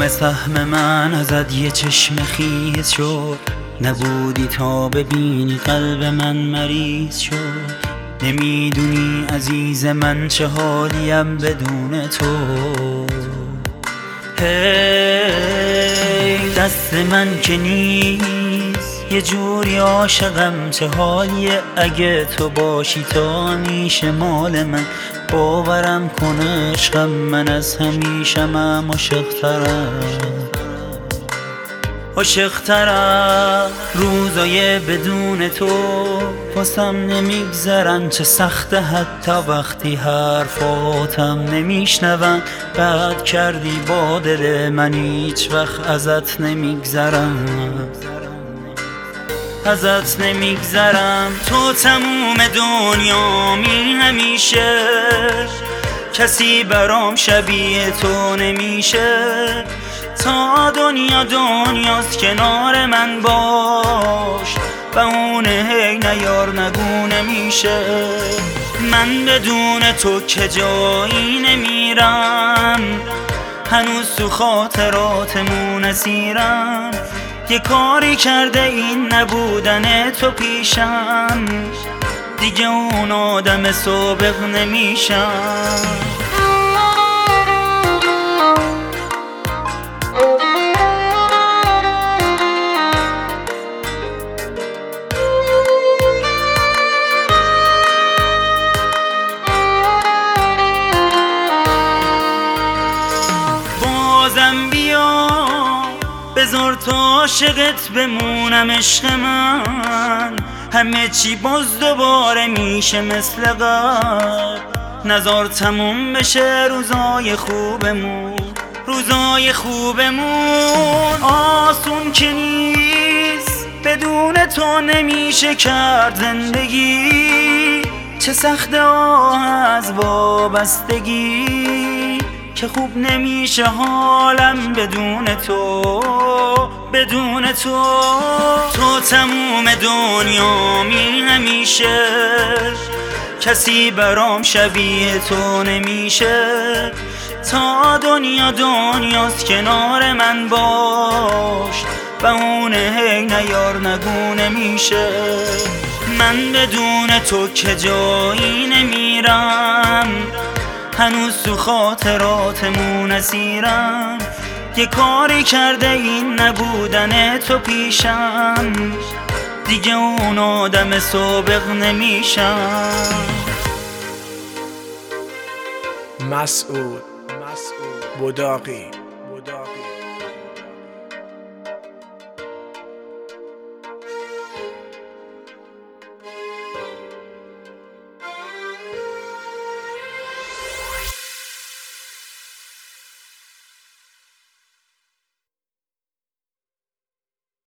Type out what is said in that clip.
تموم سهم من ازت یه چشم خیز شد، نبودی تا ببینی قلب من مریض شد. نمیدونی عزیز من چه حالیم بدون تو. هی دست من که نیست، یه جوری عاشقم، چه حالیه اگه تو باشی تا همیشه مال من. باورم کن عشقم، من از همیشه‌ام عاشق‌ترم. روزای بدون تو واسم نمیگذرن، چه سخته حتی وقتی حرفاتم نمیشنون. بد کردی با دل من، هیچ وقت ازت نمیگذرم. تو تموم دنیامی همیشه، کسی برام شبیه تو نمیشه. تا دنیا دنیاست کنار من باش، بهونه هی نیار نگو نمیشه. من بدون تو که جایی نمیرم، هنوز تو خاطراتمون اسیرم. یه کاری کرده این نبودن تو پیشم، دیگه اون آدم سابق نمیشم. بازم بیا بذار تا عاشقت بمونم عشق من، همه چی باز دوباره میشه مثل قبل. نذار تموم بشه روزای خوبمون. آسون که نیست، بدون تو نمیشه کرد زندگی. چه سخته از وابستگی، که خوب نمیشه حالم بدون تو. تو تموم دنیامی همیشه، کسی برام شبیه تو نمیشه. تا دنیا دنیاست کنار من باش، بهونه هی نیار نگو نمیشه. من بدون تو که جایی نمیرم، هنوز تو خاطراتمون اسیرم. یه کاری کرده این نبودن تو پیشم، دیگه اون آدم سابق نمیشم. مسعود بوداقی